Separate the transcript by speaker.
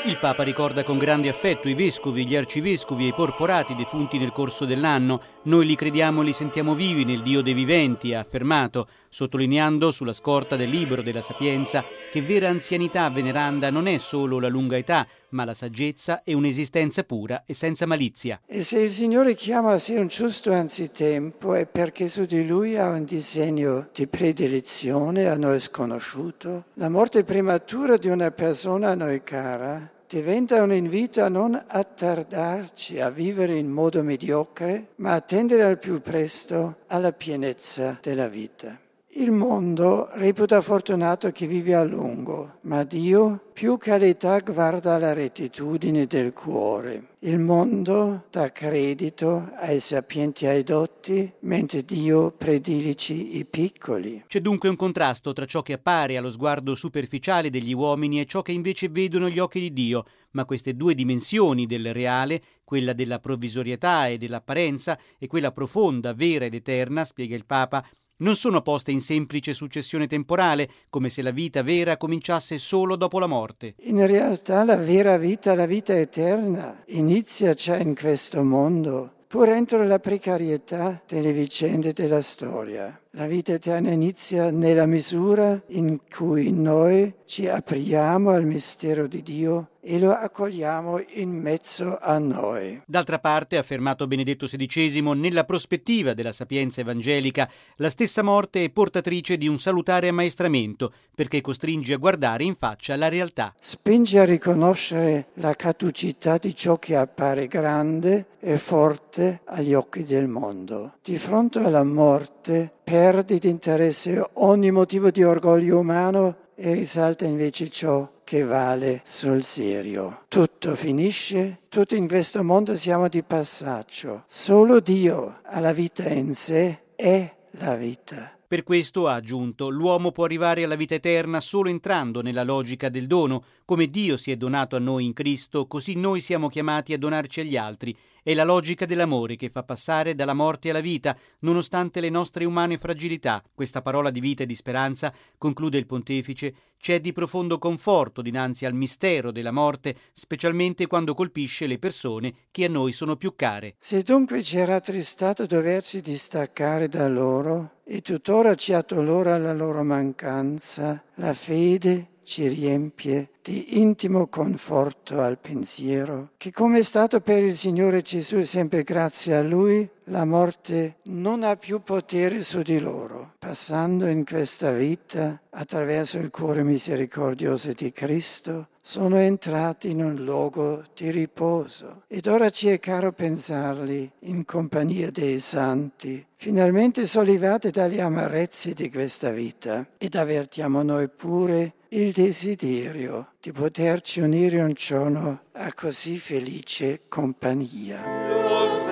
Speaker 1: Il Papa ricorda con grande affetto i vescovi, gli arcivescovi e i porporati defunti nel corso dell'anno. Noi li crediamo e li sentiamo vivi nel Dio dei viventi, ha affermato, sottolineando sulla scorta del libro della Sapienza che vera anzianità veneranda non è solo la lunga età, ma la saggezza e un'esistenza pura e senza malizia.
Speaker 2: E se il Signore chiama a sé un giusto anzitempo è perché su di lui ha un disegno di predilezione a noi sconosciuto. La morte prematura di una persona a noi cara diventa un invito a non attardarci a vivere in modo mediocre, ma a tendere al più presto alla pienezza della vita. Il mondo reputa fortunato chi vive a lungo, ma Dio più che all'età guarda alla rettitudine del cuore. Il mondo dà credito ai sapienti e ai dotti, mentre Dio predilige i piccoli.
Speaker 1: C'è dunque un contrasto tra ciò che appare allo sguardo superficiale degli uomini e ciò che invece vedono gli occhi di Dio, ma queste due dimensioni del reale, quella della provvisorietà e dell'apparenza e quella profonda, vera ed eterna, spiega il Papa, non sono poste in semplice successione temporale, come se la vita vera cominciasse solo dopo la morte.
Speaker 2: In realtà la vera vita, la vita eterna, inizia già in questo mondo, pur entro la precarietà delle vicende della storia. La vita eterna inizia nella misura in cui noi ci apriamo al mistero di Dio e lo accogliamo in mezzo a noi.
Speaker 1: D'altra parte, ha affermato Benedetto XVI, nella prospettiva della sapienza evangelica, la stessa morte è portatrice di un salutare ammaestramento, perché costringe a guardare in faccia la realtà.
Speaker 2: Spinge a riconoscere la caducità di ciò che appare grande e forte agli occhi del mondo. Di fronte alla morte perde di interesse ogni motivo di orgoglio umano e risalta invece ciò che vale sul serio. Tutto finisce, tutti in questo mondo siamo di passaggio. Solo Dio ha la vita in sé, è la vita.
Speaker 1: Per questo, ha aggiunto, l'uomo può arrivare alla vita eterna solo entrando nella logica del dono. Come Dio si è donato a noi in Cristo, così noi siamo chiamati a donarci agli altri. È la logica dell'amore che fa passare dalla morte alla vita, nonostante le nostre umane fragilità. Questa parola di vita e di speranza, conclude il pontefice, c'è di profondo conforto dinanzi al mistero della morte, specialmente quando colpisce le persone che a noi sono più care.
Speaker 2: Se dunque ci era tristato doversi distaccare da loro, e tuttora ci addolora la loro mancanza, la fede ci riempie di intimo conforto al pensiero che, come è stato per il Signore Gesù e sempre grazie a Lui, la morte non ha più potere su di loro. Passando in questa vita, attraverso il cuore misericordioso di Cristo, sono entrati in un luogo di riposo. Ed ora ci è caro pensarli in compagnia dei santi, finalmente sollevati dagli amarezzi di questa vita, ed avvertiamo noi pure il desiderio di poterci unire un giorno a così felice compagnia.